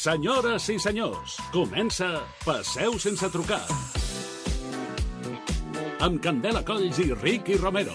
Senyores i senyors, comença Passeu sense trucar. Amb Candela Colls i Ricky Romero.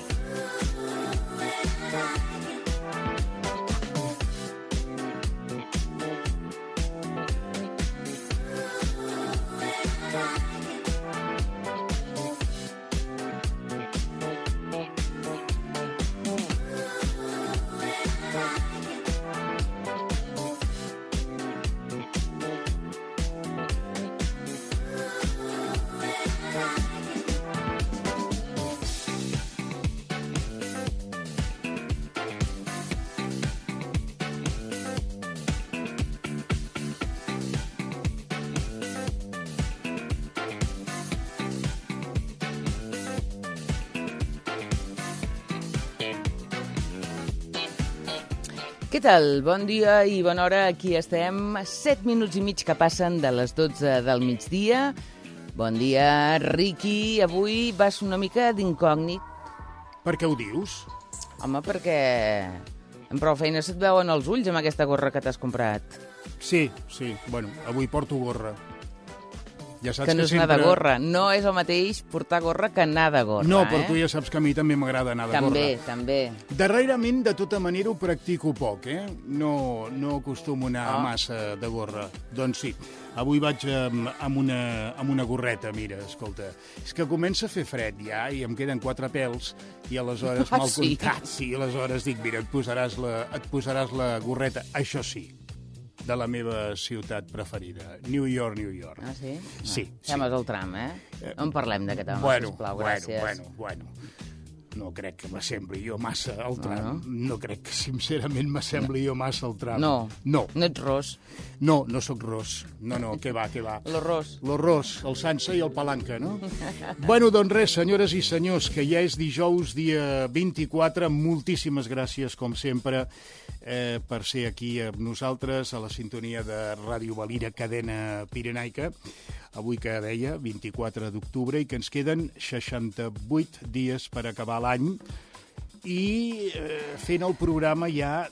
Què tal? Bon dia i bona hora. Aquí estem, 7 minuts i mig que passen de les 12 del migdia. Bon dia, Ricky. Avui vas una mica d'incògnit. Per què ho dius? Home, perquè amb prou feina se't veuen els ulls amb aquesta gorra que t'has comprat. Sí. Bueno, avui porto gorra. Ja saps que no és sempre... anar de gorra. No és el mateix portar gorra que anar de gorra. No, però tu ja saps que a mi també m'agrada anar de gorra. També. Darrerament, de tota manera, ho practico poc, eh? No acostumo a anar massa de gorra. Doncs sí, avui vaig amb una gorreta, mira, escolta. És que comença a fer fred ja i em queden 4 pèls i aleshores mal comptats. I aleshores dic, mira, et posaràs la gorreta, això sí, de la meva ciutat preferida, New York. Ah, sí? Sí. Fem-nos el tram, eh? No en parlem d'aquest home, sisplau, gràcies. Bueno. No crec que m'assembli jo massa al tram. No crec que, sincerament, m'assembli jo massa al tram. No. No ets ros. No sóc ros. No, què va. L'Arròs, el Sansa i el Palanca, no? Bueno, doncs res, senyores i senyors, que ja és dijous, dia 24. Moltíssimes gràcies, com sempre, per ser aquí amb nosaltres, a la sintonia de Ràdio Valira, cadena pirenaica. Avui, que deia, 24 d'octubre, i que ens queden 68 dies per acabar l'any, i fent el programa ja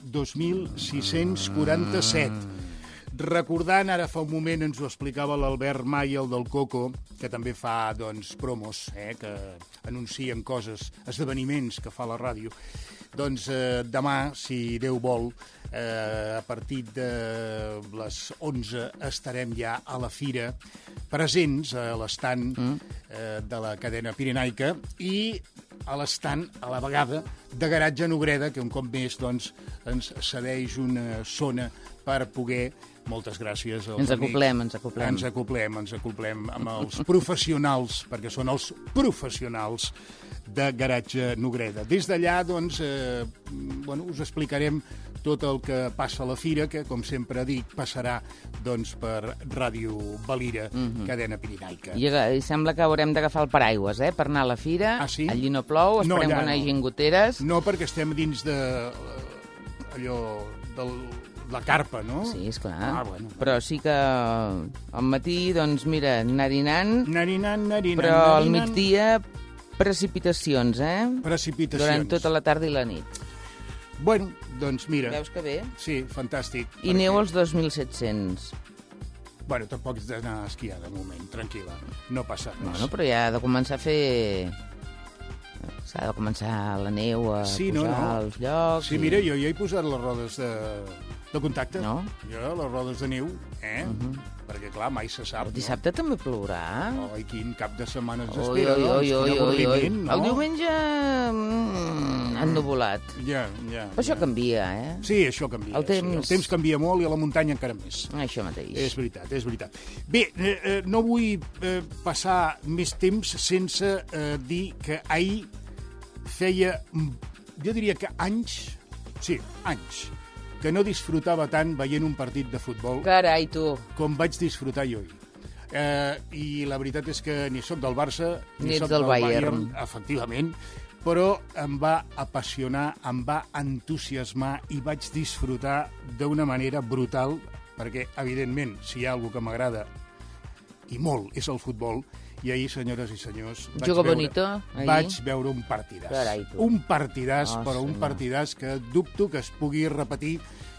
2647. Recordant, ara fa un moment ens ho explicava l'Albert Maia, el del Coco, que també fa promos, que anuncien coses, esdeveniments que fa la ràdio. Doncs demà, si Déu vol, a partir de les 11 estarem ja a la fira, presents a l'estand de la cadena pirenaica i a l'estand, a la vegada, de Garatge Nogreda, que un cop més ens cedeix una zona per poder... Moltes gràcies als amics. Ens acoplem amb els professionals, perquè són els professionals de Garatge Nogreda. Des d'allà, us explicarem tot el que passa a la fira, que, com sempre dic, passarà per Ràdio Valira, cadena pirenaica. I sembla que haurem d'agafar el paraigües, per anar a la fira. Ah, sí? Allí no plou, esperem que no hi hagin goteres. No, perquè estem dins de la carpa, no? Sí, esclar. Bueno. Però sí que al matí, mira, narinant, però al migdia precipitacions, Precipitacions. Durant tota la tarda i la nit. Bueno, doncs mira... Veus que bé? Sí, fantàstic. I neu als 2.700. Bueno, tampoc has d'anar a esquiar, de moment, tranquil·la. No passa res. Bueno, però ja ha de començar a fer... S'ha de començar la neu a posar als llocs... Sí, mira, jo ja he posat les rodes de contacte. No? Jo, les rodes de neu, perquè, clar, mai se sap. El dissabte també plourà. Oi, quin cap de setmana ens espera, no? El diumenge ennuvolat. Ja. Però això canvia, Sí, això canvia. El temps canvia molt i a la muntanya encara més. Això mateix. És veritat. Bé, no vull passar més temps sense dir que ahir feia, jo diria que anys, que no disfrutava tant veient un partit de futbol. Carai, tu. Com vaig disfrutar jo ahir. I la veritat és que ni sóc del Barça, ni sóc del Bayern, efectivament, però em va apassionar, em va entusiasmar i vaig disfrutar d'una manera brutal, perquè, evidentment, si hi ha alguna que m'agrada, i molt, és el futbol. I ahir, senyores i senyors, vaig veure un partidàs. Carai, un partidàs, però un partidàs que dubto que es pugui repetir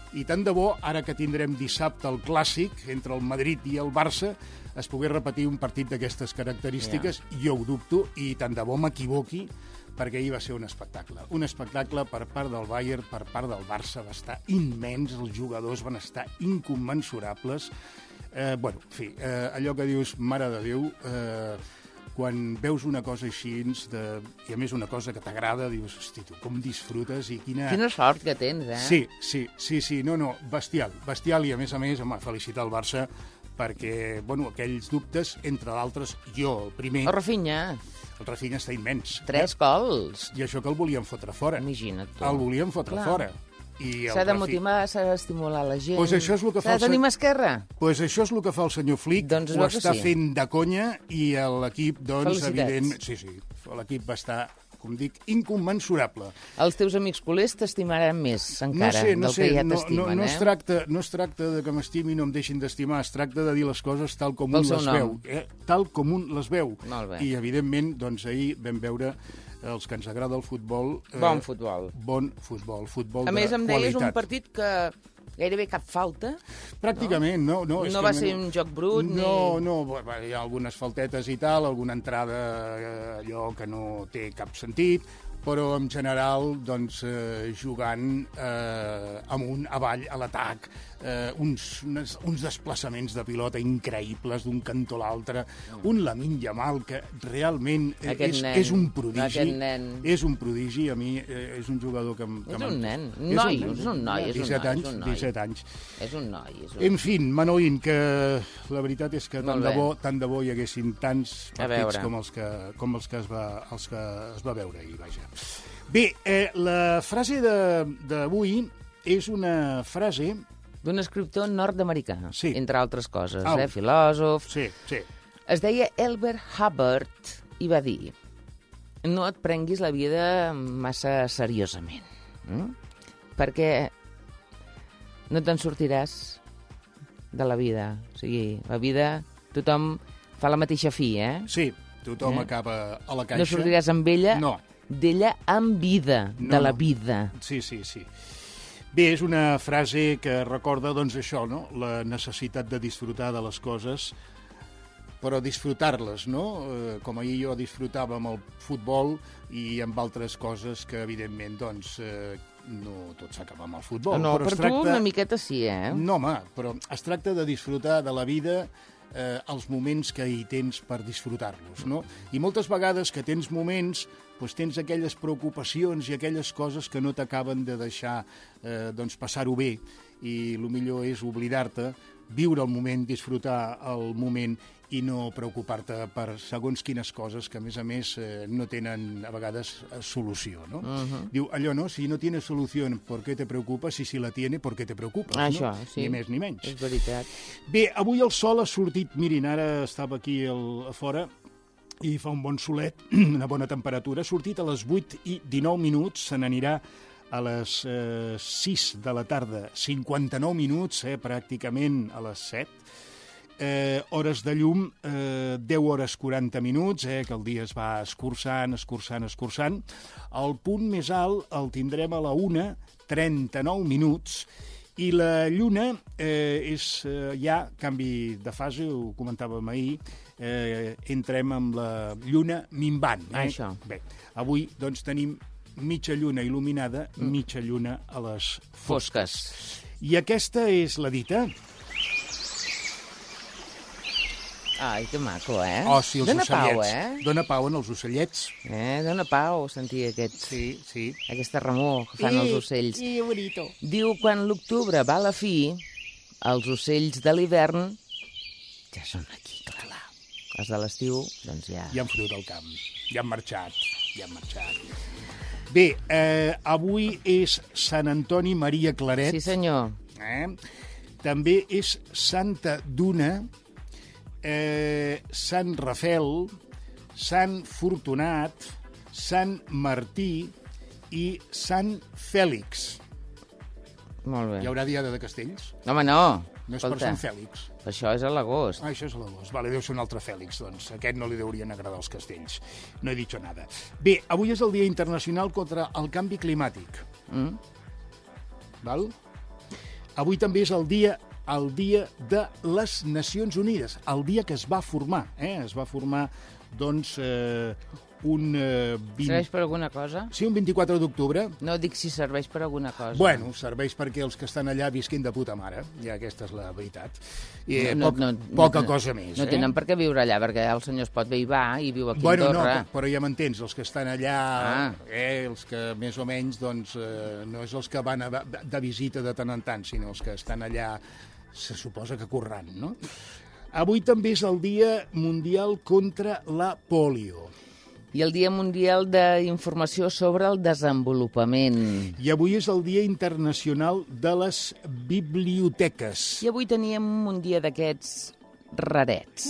I tant de bo, ara que tindrem dissabte el clàssic entre el Madrid i el Barça, es pogués repetir un partit d'aquestes característiques. Jo ho dubto, i tant de bo m'equivoqui, perquè ahir va ser un espectacle. Un espectacle per part del Bayern, per part del Barça, va estar immens, els jugadors van estar incommensurables. En fi, allò que dius, mare de Déu, quan veus una cosa així, i a més una cosa que t'agrada, dius, hosti, tu com disfrutes i quina... Quina sort que tens, eh? Sí, no, bestial, i a més, home, felicitar el Barça perquè, aquells dubtes, entre d'altres, jo, el primer... El Rafinha està immens. 3 gols. I això que el volien fotre fora. Imagina't tu. El volien fotre fora. S'ha de motivar, s'ha d'estimular la gent. Pues això és el que fa s'ha de tenir mà esquerra. Pues això és el que fa el senyor Flick. Doncs ho està fent de conya, i l'equip, evident... Sí, l'equip va estar, com dic, incommensurable. Els teus amics culers t'estimaran més, encara, del que ja t'estimen, No es tracta de que m'estimin o em deixin d'estimar, es tracta de dir les coses tal com un les veu. Tal com un les veu. I, evidentment, ahir vam veure els que ens agrada el futbol... Bon futbol. Bon futbol de qualitat. A més, em deies un partit que gairebé cap falta. Pràcticament, no. No va ser un joc brut? No, hi ha algunes faltetes i tal, alguna entrada allò que no té cap sentit, però en general, jugant amunt, avall, a l'atac, uns desplaçaments de pilota increïbles d'un cantó a l'altre, un Lamine Yamal que realment és un prodigi. És un prodigi, a mi és un jugador que... És un nen, és un noi. 17 anys. És un noi. En fi, Manolín, que la veritat és que tant de bo hi haguessin tants partits com els que es va veure ahir, vaja. Bé, la frase d'avui és una frase... d'un escriptor nord-americà, entre altres coses, filòsof. Sí. Es deia Elbert Hubbard i va dir: no et prenguis la vida massa seriosament, perquè no te'n sortiràs de la vida. O sigui, la vida, tothom fa la mateixa fi, Sí, tothom acaba a la caixa. No sortiràs amb ella, d'ella amb vida, de la vida. Sí. Bé, és una frase que recorda, això, la necessitat de disfrutar de les coses, però disfrutar-les, com ahir jo disfrutava amb el futbol i amb altres coses que, evidentment, no tot s'acaba amb el futbol. No, per tu una miqueta sí, No, home, però es tracta de disfrutar de la vida, els moments que hi tens per disfrutar-los, I moltes vegades que tens moments, tens aquelles preocupacions i aquelles coses que no t'acaben de deixar passar-ho bé, i el millor és oblidar-te, viure el moment, disfrutar el moment i no preocupar-te per segons quines coses que, a més, no tenen a vegades solució, Diu, allò, si no tienes solución, ¿por qué te preocupas? Y si la tiene, ¿por qué te preocupas? Això, sí. Ni més ni menys. És veritat. Bé, avui el sol ha sortit, mirin, ara estava aquí a fora, i fa un bon solet, una bona temperatura. Ha sortit a les 8:19, se n'anirà a les 6 de la tarda, 59 minuts, pràcticament a les 7. Hores de llum, 10 hores 40 minuts, que el dia es va escurçant. El punt més alt el tindrem a la 1:39 minuts, i la lluna és ja canvi de fase, ho comentàvem ahir, entrem amb la lluna minvant. Això. Bé, avui tenim mitja lluna il·luminada, mitja lluna a les fosques. I aquesta és la dita. Ai, que maco, Oh, sí, els dona ocellets. Pau, Dona pau en els ocellets. Dona pau sentir Sí. aquesta remor que fan els ocells. Que bonito. Diu, quan l'octubre va a la fi, els ocells de l'hivern ja són aquí, clar. Els de l'estiu, ja... Ja han fotut el camp, ja han marxat. Bé, avui és Sant Antoni Maria Claret. Sí, senyor. També és Santa Duna, Sant Rafel, Sant Fortunat, Sant Martí i Sant Fèlix. Molt bé. Hi haurà Diada de Castells? Home, no. No és per Sant Fèlix. Això és a l'agost. Això és a l'agost. Vale, deu ser un altre Fèlix, doncs. Aquest no li deurien agradar els castells. No he dit nada. Bé, avui és el Dia Internacional contra el Canvi Climàtic. Val? Avui també és el dia de les Nacions Unides, el dia que es va formar. Es va formar, doncs, Serveix per alguna cosa? Sí, un 24 d'octubre. No dic si serveix per alguna cosa. Bueno, serveix perquè els que estan allà visquin de puta mare, ja aquesta és la veritat. I poca cosa més. No tenen per què viure allà, perquè el senyor es pot bé i va, i viu aquí a Andorra. No, però ja m'entens, els que estan allà, els que més o menys, doncs, no és els que van de visita de tant en tant, sinó els que estan allà, se suposa que currant, no? Avui també és el Dia Mundial contra la Polio. I el Dia Mundial d'Informació sobre el Desenvolupament. I avui és el Dia Internacional de les Biblioteques. I avui teníem un dia d'aquests rarets.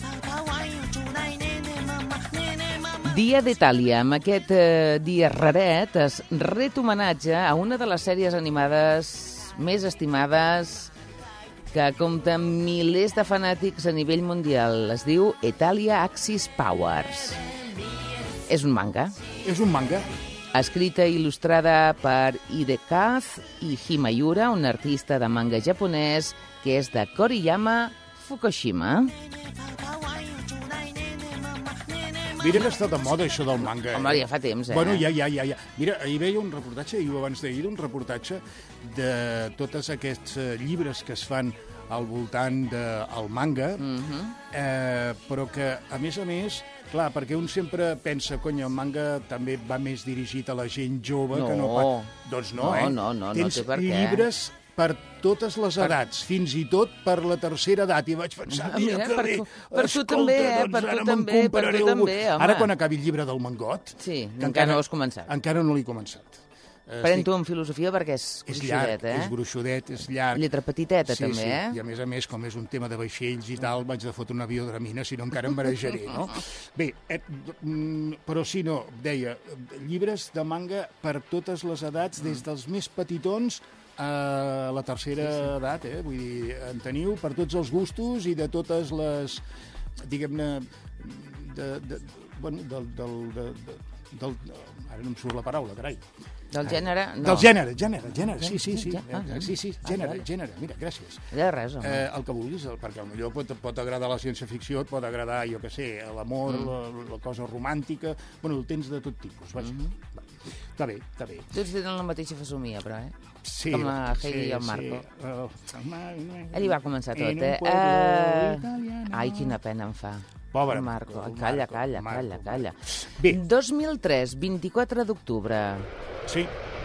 Dia d'Itàlia. Amb aquest dia raret es ret homenatge a una de les sèries animades més estimades que compta amb milers de fanàtics a nivell mundial. Es diu Italia Axis Powers. És un manga. És un manga. Escrita i il·lustrada per Hidekaz i Himayura, un artista de manga japonès que és de Koriyama, Fukushima. Mira que està de moda, això del manga. Home, ja fa temps, Bueno, ja. Mira, ahir veia un reportatge, ahir o abans d'ahir, un reportatge de tots aquests llibres que es fan al voltant del manga, però que, a més, clar, perquè un sempre pensa, cony, el manga també va més dirigit a la gent jove que no pas... Doncs no, no Tens té per què. llibres per totes les edats, fins i tot per la tercera edat. I vaig pensar, mira que bé, escolta, ara me'n compraré algun. Ara, quan acabi el llibre del Mangot... Sí, encara no l'has començat. Encara no l'he començat. Pren-t'ho en filosofia perquè és gruixudet, És gruixudet, és llarg. Lletra petiteta, també, eh? Sí, i a més, com és un tema de vaixells i tal, vaig de fotre una biodramina, si no encara em marejaré, no? Bé, però sí, no, deia, llibres de manga per totes les edats, des dels més petitons a la tercera edat, Vull dir, en teniu per tots els gustos i de totes les, diguem-ne, ara no em surt la paraula, carai. Del gènere? No. Del gènere, sí. Gènere, mira, gràcies. De res, home. El que vulguis, perquè potser pot agradar la ciència-ficció, et pot agradar, jo què sé, l'amor, la cosa romàntica... Bueno, el tens de tot tipus, vaja. Està bé. Tots tenen la mateixa fesomia, però, Sí. Com la Heidi i el Marco. Ell hi va començar tot, Ai, quina pena em fa. Pobre Marco. Calla. Bé. 2003, 24 d'octubre. Sí.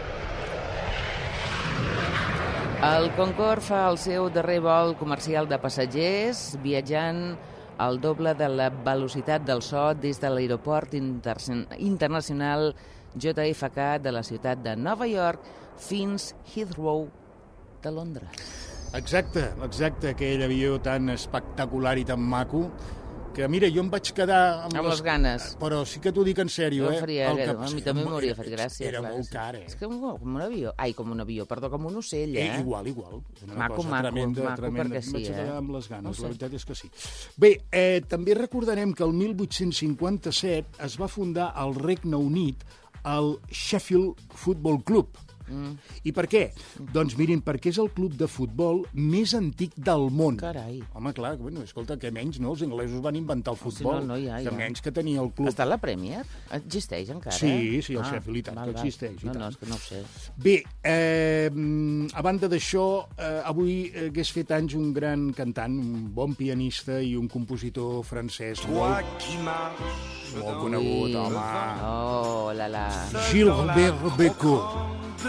El Concorde fa el seu darrer vol comercial de passatgers, viatjant al doble de la velocitat del so des de l'aeroport internacional JFK de la ciutat de Nova York fins Heathrow de Londres. Exacte, aquell avió tan espectacular i tan maco que, mira, jo em vaig quedar amb les ganes. Però sí que t'ho dic en sèrio, a mi també m'hauria fet gràcia. Era molt car, És que com un avió. Ai, com un avió, perdó, com un ocell, Igual. Maco, perquè sí, Vaig quedar amb les ganes, la veritat és que sí. Bé, també recordarem que el 1857 es va fundar al Regne Unit el Sheffield Football Club. I per què? Doncs mirin, perquè és el club de futbol més antic del món. Carai. Home, clar, escolta, que menys, no? Els anglesos van inventar el futbol. Que menys que tenia el club. Està a la Premier? Existeix encara? Sí, el Sheffield, i tant, que existeix. No, és que no ho sé. Bé, a banda d'això, avui hagués fet anys un gran cantant, un bon pianista i un compositor francès molt conegut, home. Oh, la. Gilbert Bécaud.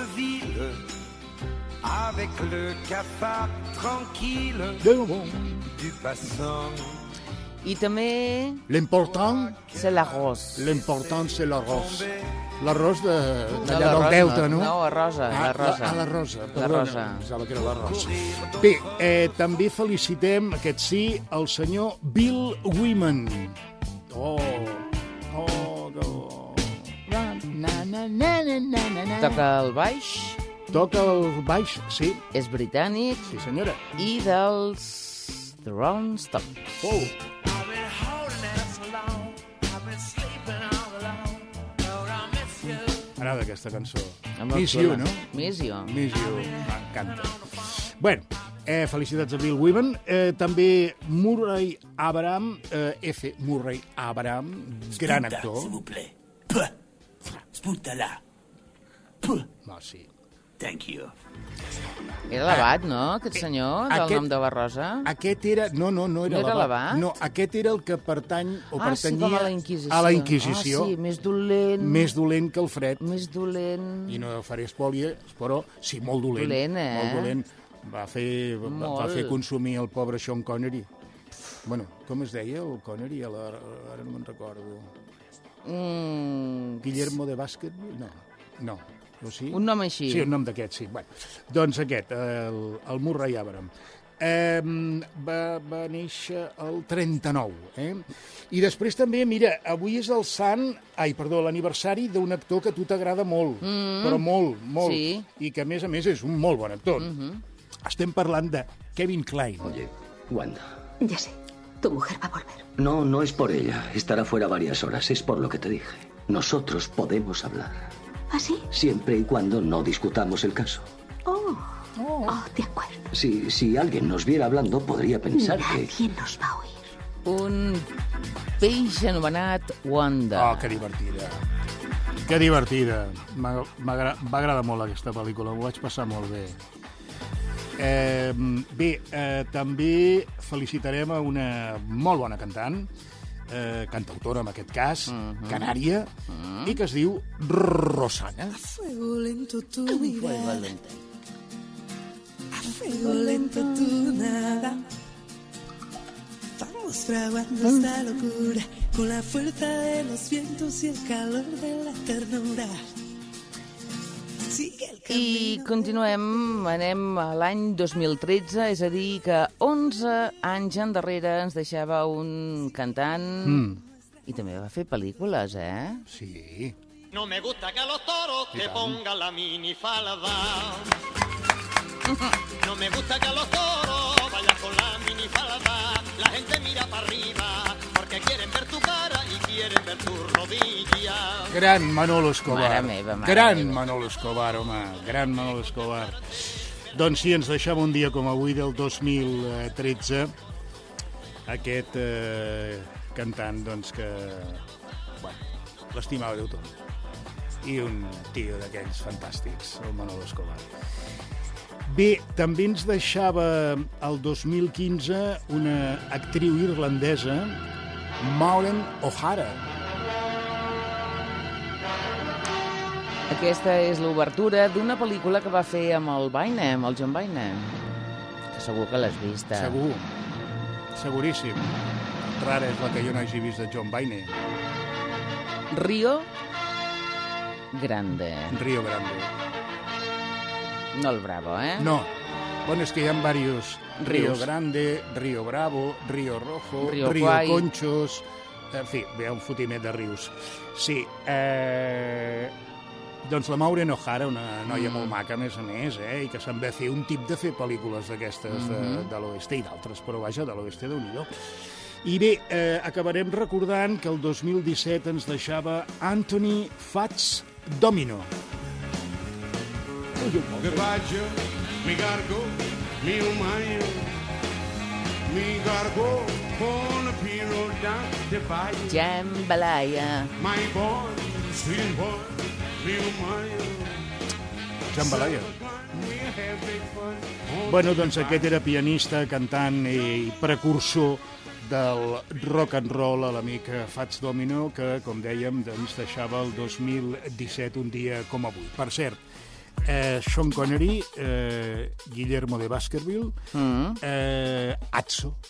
Avec le cafard tranquille du passant. I també... L'important... c'est l'arròs. L'important, c'est l'arròs. L'arròs d'allà del Delta, no? No, la rosa. La rosa. La rosa. Pensava que era l'arròs. Bé, també felicitem, aquest sí, el senyor Bill Wyman. Toca el baix. Toca el baix, sí. És britànic. Sí, senyora. I dels The Rolling Stones. M'agrada aquesta cançó. Miss You, no? Miss You. Miss You, m'encanta. Bueno, felicitats a Bill Weaven. També Murray Abraham, F. Murray Abraham, gran actor. S'il vous plaît. Puh. Sputa-la. Puh. No, sí. Thank you. Era l'abat, no, aquest senyor, del nom de Barrosa? Aquest era... No era l'abat. No, aquest era el que pertany o pertanyia... sí, com a la Inquisició. A la Inquisició. Sí, més dolent. Més dolent que el Fred. Més dolent. I no faré spoiler, però sí, molt dolent. Dolent, Molt dolent. Va fer consumir el pobre Sean Connery. Bueno, com es deia el Connery? Ara no me'n recordo. Guillermo de Baskerville? No. O sí? Un nom així. Sí, un nom d'aquest, sí. Bueno, doncs aquest, el Murray Abraham. Va néixer el 39. I després també, mira, avui és l'aniversari d'un actor que a tu t'agrada molt, però molt. Sí. I que, a més, és un molt bon actor. Estem parlant de Kevin Kline. Oye, Wanda. Ya sé, tu mujer va a volver. No es por ella. Estará fuera varias horas. Es por lo que te dije. Nosotros podemos hablar. ¿Ah, sí? Siempre y cuando no discutamos el caso. Oh, de acuerdo. Si alguien nos viera hablando, podría pensar que... Nadie nos va a oír. Un peix anomenat Wanda. Oh, que divertida. Que divertida. Va agradar molt aquesta pel·lícula, ho vaig passar molt bé. També felicitarem a una molt bona cantant, cantautora en aquest cas, canària, i que es diu Rosana. A fuego lento tu mirar, a fuego lento tu nada. Vamos fraguando esta locura con la fuerza de los vientos y el calor de la ternura. I continuem, anem a l'any 2013, és a dir, que 11 anys endarrere ens deixava un cantant i també va fer pel·lícules, Sí. No me gusta que a los toros te pongan la minifalda. No me gusta que a los toros vayas con la minifalda. La gente mira para arriba porque quieren ver tu cara y quieren ver tu rodilla. Gran Manolo Escobar. Mare meva. Manolo Escobar, home. Gran Manolo Escobar. Doncs sí, ens deixava un dia com avui del 2013 aquest cantant, doncs, que l'estimava Déu tot. I un tio d'aquells fantàstics, el Manolo Escobar. Bé, també ens deixava el 2015 una actriu irlandesa, Maureen O'Hara. Aquesta és l'obertura d'una pel·lícula que va fer amb el Baina, amb el John Baina. Que segur que l'has vista. Segur. Seguríssim. Rara és la que jo no hagi vist de John Baina. Rio Grande. Rio Grande. No el Bravo, No. Bueno, és que hi ha diversos. Rio Rius. Grande, Rio Bravo, Rio Rojo, Rio Rio Kwai. Conchos... En fi, hi ha un fotimet de rius. Sí, doncs la Maureen O'Hara, una noia molt maca, a més, i que se'n va fer un tip de fer pel·lícules d'aquestes de l'oeste i d'altres, però vaja, de l'oeste déu-n'hi-do. I bé, acabarem recordant que el 2017 ens deixava Anthony Fats Domino. Goodbye, Joe. Me gotta go. Me oh my. Me gotta go on the P-road down the bayou. Jambalaya. My boy, sweet boy. Me oh my. Jambalaya. Bueno, doncs aquest era pianista, cantant i precursor del rock and roll a l'amic Fats Domino, que, com dèiem, ens deixava el 2017 un dia com avui. Per cert, Sean Connery, Guillermo de Baskerville, Atzo,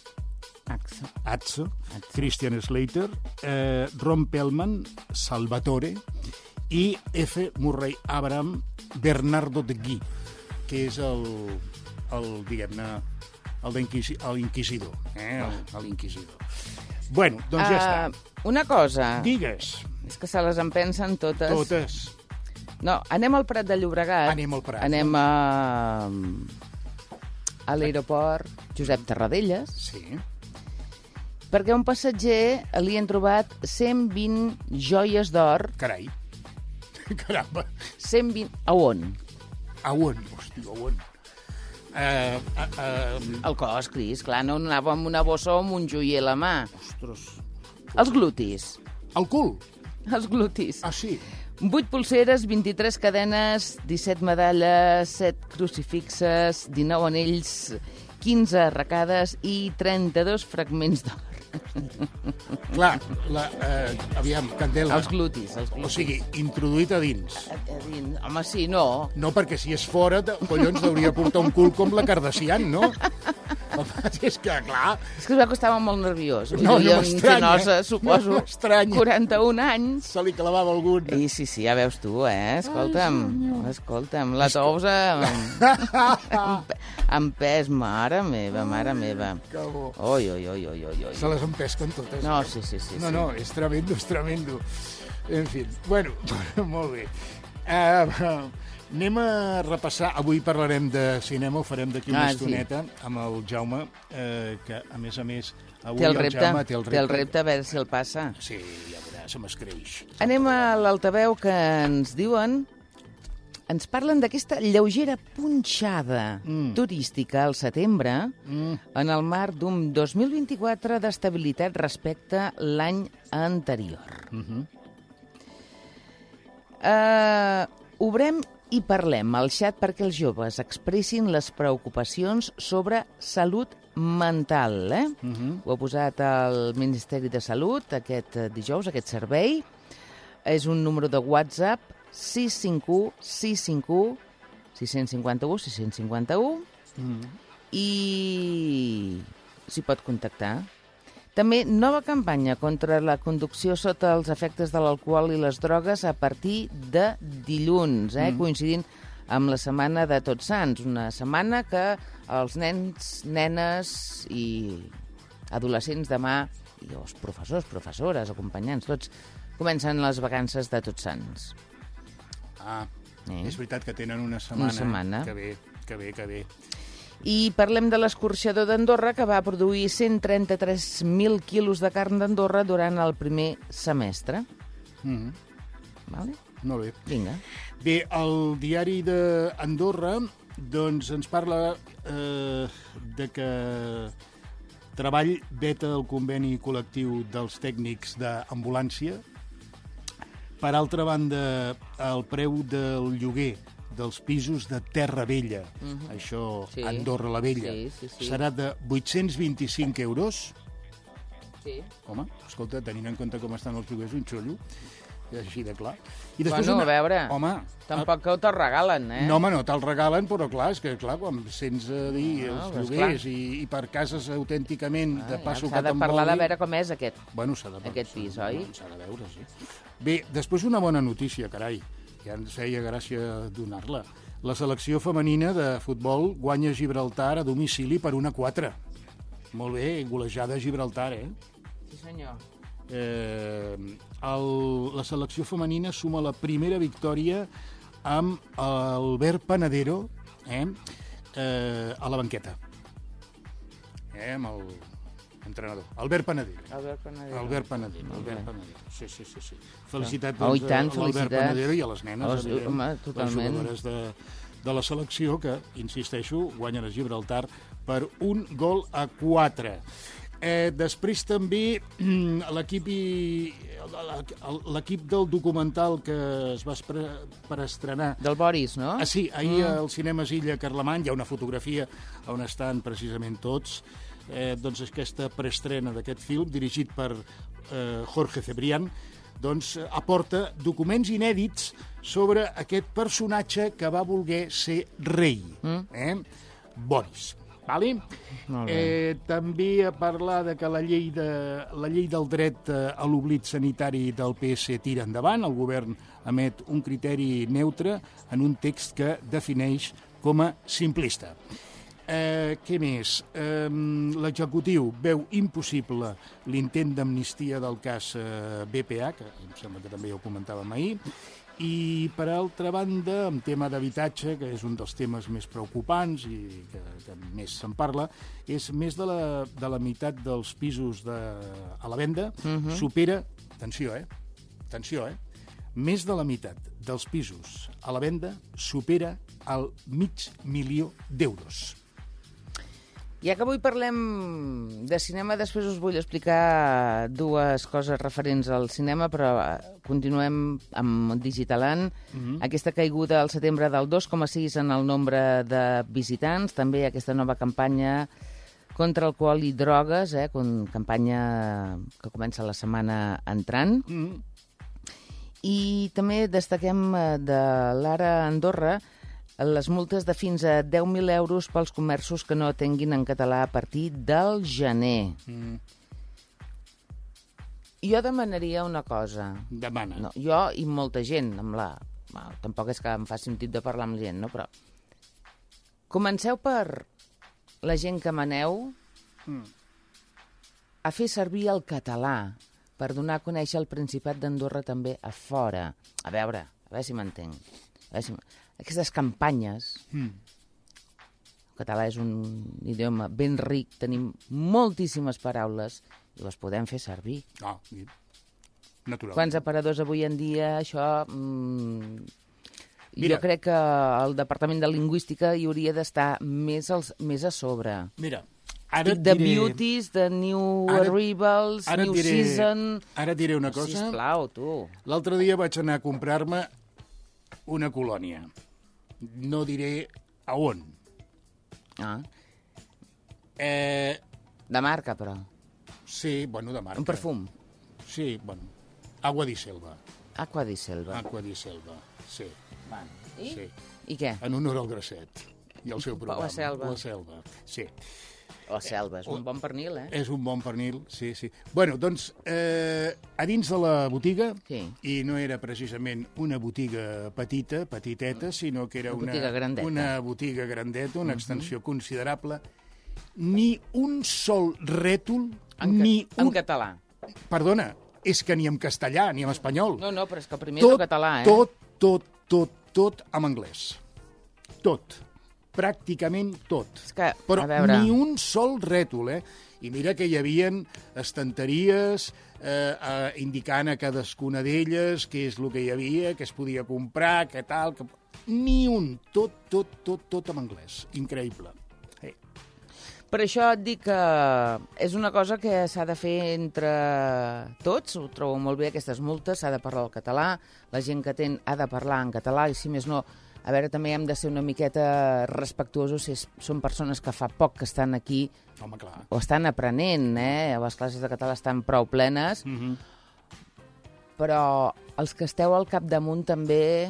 Christian Slater, Ron Perlman, Salvatore i F. Murray Abraham, Bernardo de Guy, que és diguem-ne, l'inquisidor. L'inquisidor. Bueno, doncs ja està. Una cosa. Digues. És que se les en pensen totes. Totes. No, anem al Prat de Llobregat. Anem al Prat. Anem a l'aeroport Josep Tarradellas. Sí. Perquè a un passatger li han trobat 120 joies d'or. Carai. Caramba. 120... A on? A on? Hòstia, a on? El cos, Cris, clar, no anava amb una bossa o amb un joier a la mà. Ostres. Els glutis. El cul? Els glutis. Ah, sí? 8 pulseres, 23 cadenes, 17 medalles, 7 crucifixes, 19 anells, 15 arracades i 32 fragments d'or. Clar, aviam, Candela. Els glutis. O sigui, introduït a dins. Home, sí, no. No, perquè si és fora, collons, hauria de portar un cul com la Kardashian, no? És que, clar... És que es veu que estava molt nerviós. No m'estranya. Suposo, 41 anys. Se li clavava algun. I sí, ja veus tu, Escolta'm, la tous amb pes, mare meva. Que bo. Oi. Se les empesquen totes. No, sí. No, és tremendo. En fi, bueno, molt bé. Anem a repassar, avui parlarem de cinema, ho farem d'aquí una estoneta, amb el Jaume, que a més, avui Jaume té el repte. A veure si el passa. Sí, ja veuràs, se m'escreix. Anem a l'altaveu que ens diuen, ens parlen d'aquesta lleugera punxada turística al setembre en el marc d'un 2024 d'estabilitat respecte l'any anterior. Obrem i parlem al xat perquè els joves expressin les preocupacions sobre salut mental. Ho ha posat el Ministeri de Salut aquest dijous, aquest servei. És un número de WhatsApp 651 i s'hi pot contactar. També nova campanya contra la conducció sota els efectes de l'alcohol i les drogues a partir de dilluns, coincidint amb la setmana de Tots Sants, una setmana que els nens, nenes i adolescents demà, i els professors, professores, acompanyants, tots comencen les vacances de Tots Sants. És veritat que tenen una setmana. Que bé. I parlem de l'escorxador d'Andorra, que va produir 133.000 quilos de carn d'Andorra durant el primer semestre. Vale? Molt bé. Vinga. Bé, el diari d'Andorra doncs, ens parla de que Treball veta el conveni col·lectiu dels tècnics d'ambulància. Per altra banda, el preu del lloguer dels pisos de Terra Vella, això, sí. Andorra la Vella, serà de 825 euros. Sí. Home, escolta, tenint en compte com estan els lloguers, un xollo, així de clar. I després a veure, home, tampoc que te'l regalen, eh? No, home, no te'l regalen, però clar, és que clar, quan sents a dir els lloguers i per cases autènticament de passo que s'ha de parlar de veure com és aquest, aquest pis, oi? S'ha de veure, sí. Bé, després una bona notícia, carai, ja ens feia gràcia donar-la. La selecció femenina de futbol guanya Gibraltar a domicili per 1-4. Molt bé, golejada a Gibraltar, eh? Sí, senyor. La selecció femenina suma la primera victòria amb Albert Panadero a la banqueta. Amb l'entrenador. Albert Panadero. Sí. Felicitats a l'Albert Panadero i a les nenes, les jugadores de la selecció que, insisteixo, guanyen a Gibraltar per 1-4. Després també l'equip del documental que es va per estrenar... Del Boris, no? Sí, ahir al Cinemes Illa Carlemany hi ha una fotografia on estan precisament tots. Doncs aquesta preestrena d'aquest film, dirigit per Jorge Cebrián, doncs aporta documents inèdits sobre aquest personatge que va voler ser rei, Boris. Vale? També a parlar de que la llei del dret a l'oblit sanitari del PS tira endavant. El govern emet un criteri neutre en un text que defineix com a simplista. Què més? L'executiu veu impossible l'intent d'amnistia del cas BPA, que em sembla que també ho comentàvem ahir, i, per altra banda, en tema d'habitatge, que és un dels temes més preocupants i que més se'n parla, és més de la meitat dels pisos a la venda supera... Atenció, més de la meitat dels pisos a la venda supera el $500.000. Ja que avui parlem de cinema, després us vull explicar dues coses referents al cinema, però continuem amb Digitaland. Aquesta caiguda al setembre del 2,6 en el nombre de visitants, també aquesta nova campanya contra alcohol i drogues, campanya que comença la setmana entrant. I també destaquem de l'Ara Andorra les multes de fins a 10.000 euros pels comerços que no atenguin en català a partir del gener. Jo demanaria una cosa. Demana. No, jo i molta gent, tampoc és que em faci sentit de parlar amb gent, no? Però comenceu per la gent que maneu a fer servir el català per donar a conèixer el Principat d'Andorra també a fora. A veure si m'entenc. Aquestes campanyes, el català és un idioma ben ric, tenim moltíssimes paraules i les podem fer servir. Natural. Quants aparadors avui en dia, això... Jo crec que el Departament de Lingüística hi hauria d'estar més a sobre. Mira, The Beauties, The New Arrivals, New Season... Ara et diré una cosa. Sisplau, tu. L'altre dia vaig anar a comprar-me una colònia. No diré a on. De marca, però. Sí, bueno, de marca. Un perfum. Sí, bueno. Agua di Selva. Aqua di Selva. Aqua di Selva, sí. I? Sí. I què? En honor al Grasset i al seu programa. La Selva. La Selva, sí. La Selva, és un bon pernil, És un bon pernil, sí. Bueno, doncs, a dins de la botiga, i no era precisament una botiga petiteta, sinó que era una botiga grandeta, una extensió considerable, ni un sol rètol, en català. Perdona, és que ni en castellà, ni en espanyol. No, però és que primer és el català, Tot en anglès. Tot. Pràcticament tot. Però ni un sol rètol, I mira que hi havia estanteries indicant a cadascuna d'elles què és el que hi havia, què es podia comprar, què tal... Ni un. Tot en anglès. Increïble. Per això et dic que és una cosa que s'ha de fer entre tots, ho trobo molt bé, aquestes multes, s'ha de parlar el català, la gent que atén ha de parlar en català, i si més no, a veure, també hem de ser una miqueta respectuosos si són persones que fa poc que estan aquí. Home, clar. O estan aprenent, Les classes de català estan prou plenes. Però els que esteu al capdamunt també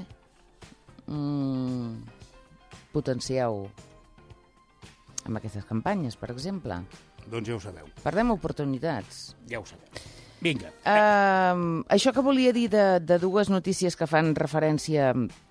potencieu amb aquestes campanyes, per exemple. Doncs ja ho sabeu. Perdem oportunitats. Ja ho sabeu. Vinga. Això que volia dir de dues notícies que fan referència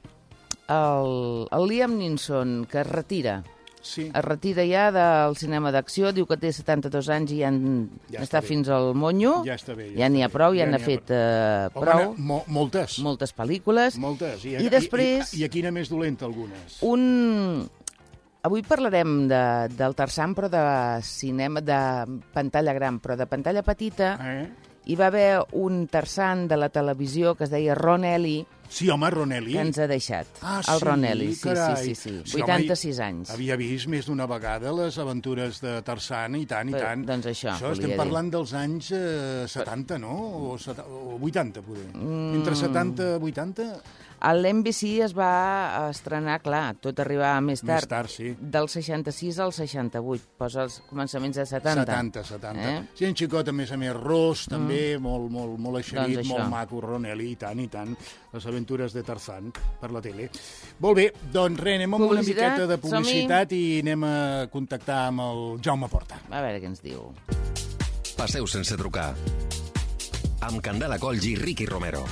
el Liam Neeson, que es retira. Sí. Es retira ja del cinema d'acció, diu que té 72 anys i ja està fins al monyo. Ja està bé. Ja n'hi ha prou, ja n'ha fet prou. Moltes. Moltes pel·lícules. Moltes. I després... I quina més dolenta, algunes? Avui parlarem del Tarzan, però de cinema, de pantalla gran, però de pantalla petita. Hi va haver un Tarzan de la televisió que es deia Ron Ellie. Sí, home, Ron Ellie. Que ens ha deixat. El Ron Ellie, carai. Sí. 86 anys. Havia vist més d'una vegada les aventures de Tarzan, i tant. Doncs això estem parlant dels anys 70, no? O 80, poder. Entre 70 i 80... A l'NBC es va estrenar, clar, tot arribava més tard. Més tard, sí. Del 66 al 68, posa els començaments de 70. 70. Sí, en xicot, a més, ros, també, molt eixerit, doncs molt maco, Ron Ellie, i tant. Les aventures de Tarzan per la tele. Molt bé, doncs res, anem amb una miqueta de publicitat i anem a contactar amb el Jaume Porta. A veure què ens diu. Passeu sense trucar. Amb Candela Colls i Ricky Romero.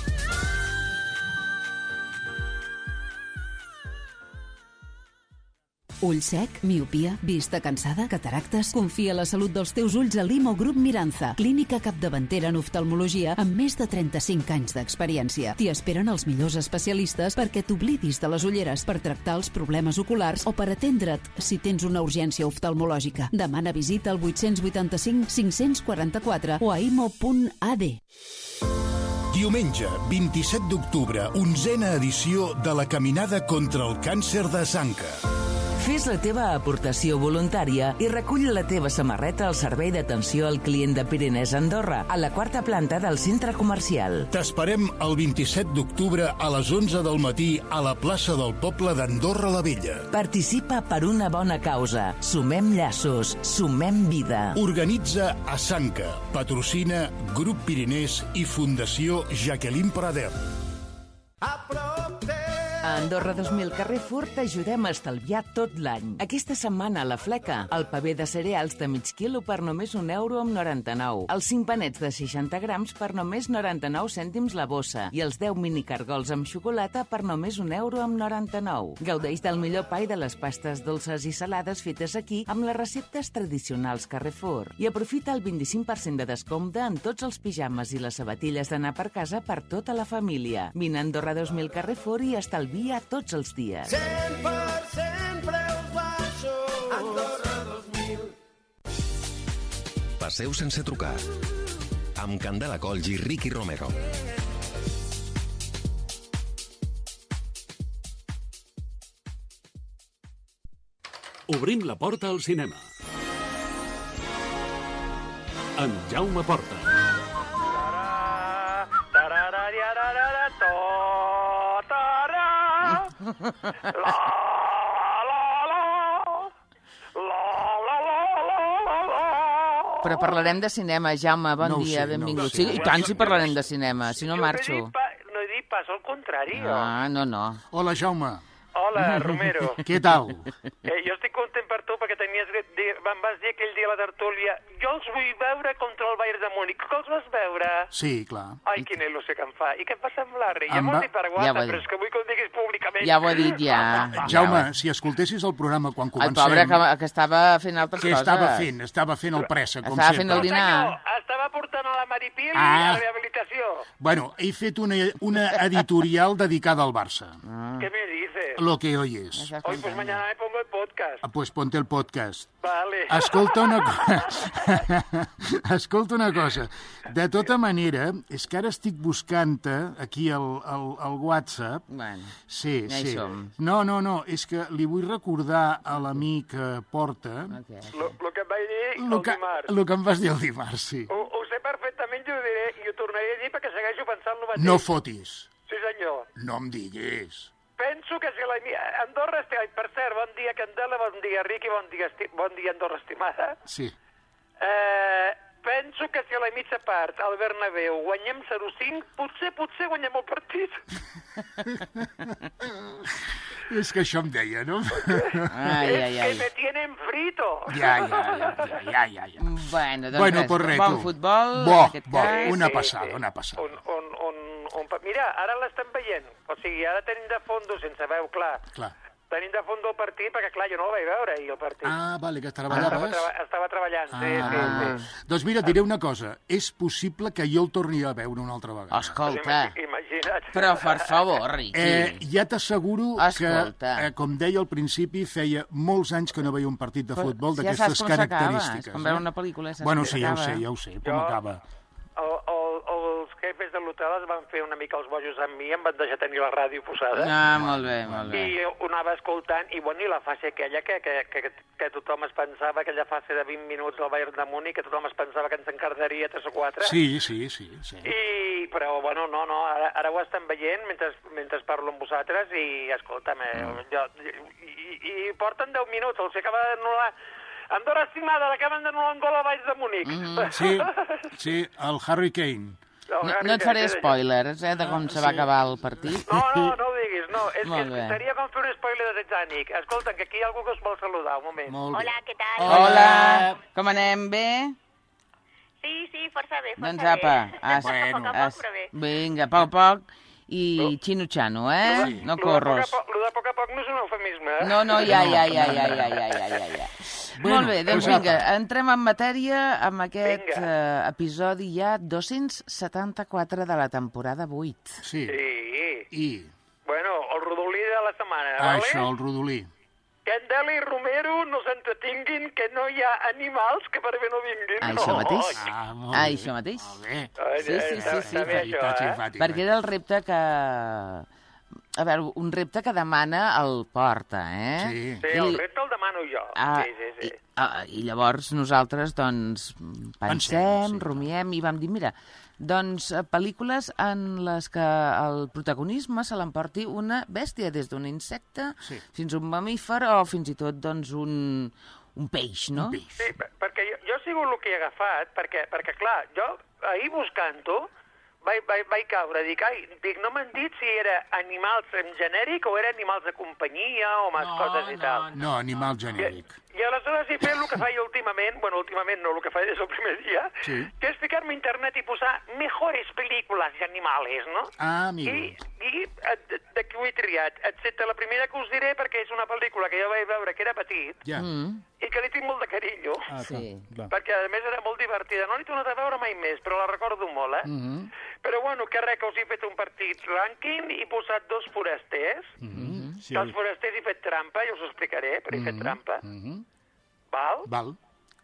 Ull sec, miopia, vista cansada, cataractes... Confia la salut dels teus ulls a Limo Grup Miranza, clínica capdavantera en oftalmologia amb més de 35 anys d'experiència. T'hi esperen els millors especialistes perquè t'oblidis de les ulleres, per tractar els problemes oculars o per atendre't si tens una urgència oftalmològica. Demana visita al 885 544 o a imo.ad. Diumenge, 27 d'octubre, 11a edició de la Caminada contra el Càncer de Sanca. Fes la teva aportació voluntària i recull la teva samarreta al servei d'atenció al client de Pirinès Andorra, a la 4ª planta del centre comercial. T'esperem el 27 d'octubre a les 11 del matí a la plaça del poble d'Andorra la Vella. Participa per una bona causa. Sumem llaços, sumem vida. Organitza Asanca, patrocina Grup Pirinès i Fundació Jacqueline Prader. A Andorra 2000 Carrefour t'ajudem a estalviar tot l'any. Aquesta setmana a la Fleca, el pavé de cereals de mig quilo per només €1,99. Els 5 panets de 60 grams per només 99 cèntims la bossa. I els 10 minicargols amb xocolata per només €1,99. Gaudeix del millor pa i de les pastes dolces i salades fetes aquí amb les receptes tradicionals Carrefour. I aprofita el 25% de descompte en tots els pijames i les sabatilles d'anar per casa per tota la família. Vine a Andorra 2000 Carrefour i estalvia tots els dies. Sempre us baixo. Andorra 2000. Passeu sense trucar. Amb Candela Colls i Ricky Romero. Obrim la porta al cinema. En Jaume Porta. Però parlarem de cinema, Jaume, bon dia, benvingut. Sí, i tant si parlarem de cinema, si no marxo. No he dit pas, al contrari. Ah, no. Hola, Jaume. Hola, Romero. Què tal? Jo estic content per tu perquè em vas dir aquell dia a la tertúlia jo els vull veure contra el Bayern de Múnich. Que els vas veure? Sí, clar. Ai, quina il·lusió que em fa. I què et va semblar, Ri? Ja m'ho has dit per guapa, però és que vull que ho diguis públicament. Ja ho he dit, ja. Jaume, si escoltessis el programa quan comencem... El pobre que estava fent altres coses. Què estava fent el pressa, com sempre. Estava fent el dinar. Estava portant a la Maripil i a la rehabilitació. Bueno, he fet una editorial dedicada al Barça. ¿Qué me dices? Lo que oyes. Hoy, pues mañana me pongo el podcast. Pues ponte el podcast. Vale. Escolta una cosa. De tota manera, és que ara estic buscant-te aquí al WhatsApp. Bueno, sí. Ja hi som. No, és que li vull recordar a l'amic Porta... Lo que em vaig dir el dimarts. Lo que em vas dir el dimarts, sí. Ho sé perfectament i ho diré, i ho tornaré a dir perquè segueixo pensant el mateix. No fotis. Sí, senyor. No em diguis. Penso que si Andorra... Per cert, bon dia, Candela, bon dia, Riqui, bon dia, Andorra estimada. Sí. Penso que si a la mitja part, al Bernabéu, guanyem 0-5, potser guanyem el partit. És que això em deia, no? Es que me tienen frito. Ja. Bueno, doncs res, bon futbol, en aquest cas. Una passada. Mira, ara l'estem veient. O sigui, ara tenim de fondo, sense veu, clar. Tenim de fondo el partit, perquè clar, jo no el vaig veure ahir, el partit. Ah, vale, que treballaves. Estava treballant, sí. Doncs mira, diré una cosa. És possible que jo el torni a veure una altra vegada. Escolta. Imagina't. Però, per favor, Riqui. Ja t'asseguro que, com deia al principi, feia molts anys que no veia un partit de futbol d'aquestes característiques. És com veure una pel·lícula, Bueno, sí, ja ho sé, com acaba. Els jefes de l'hotel es van fer una mica els bojos amb mi, em van deixar tenir la ràdio posada. Ah, molt bé. I ho anava escoltant, i bueno, i la fase aquella que tothom es pensava, aquella fase de 20 minuts al Bayern de Múnich, que tothom es pensava que ens encardaria 3 o 4. Sí. Però, bueno, no, ara ho estem veient mentre parlo amb vosaltres, i escolta'm, i porten 10 minuts, els acaba d'anul·lar. Andorra estimada, l'acaben d'anul·lar un gol al Bayern de Múnich. Sí, el Harry Kane. No et faré spoilers, de com se va acabar el partit. No ho diguis, no. És que seria com fer un spoiler de Titanic. Escolta, que aquí hi ha algú que us vol saludar, un moment. Hola, què tal? Hola, com anem, bé? Sí, força bé, Doncs apa, vinga, poc a poc, i xino-xano, no corros. Lo de poc a poc no és un eufemisme, No, ja. Molt bé, doncs vinga, entrem en matèria amb aquest episodi ja 274 de la temporada 8. Sí. Bueno, el rodolí de la setmana, Això, el rodolí. Candela i Romero no s'entretinguin, que no hi ha animals que per bé no vinguin. Això mateix. Això mateix. Molt bé. Sí. Perquè era el repte que a veure, un repte que demana el Porta, eh? Sí, el repte el demano jo. Sí. I llavors nosaltres, doncs, pensem, rumiem i vam dir, mira, doncs pel·lícules en les que el protagonisme se l'emporti una bèstia, des d'un insecte fins a un mamífer o fins i tot, doncs, un peix, no? Sí, perquè jo he sigut el que he agafat, perquè clar, jo ahir buscant-ho vaig caure, dic, no m'han dit si era animals en genèric o era animals de companyia o mascotes i tal. No, animal genèric. I aleshores he fet el que faig últimament, bueno, últimament no, el que faig des del primer dia, que és ficar-me a internet i posar mejores pel·lícules de animales, no? Ah, amigo. I d'aquí ho he triat, excepte la primera que us diré, perquè és una pel·lícula que jo vaig veure que era petit, i que li tinc molt de carinyo, perquè a més era molt divertida. No l'he tornat a veure mai més, però la recordo molt, Però bueno, que res, que us he fet un partit rànquing i he posat 2 forasters. Dels forasters he fet trampa, ja us ho explicaré, però he fet trampa. Val?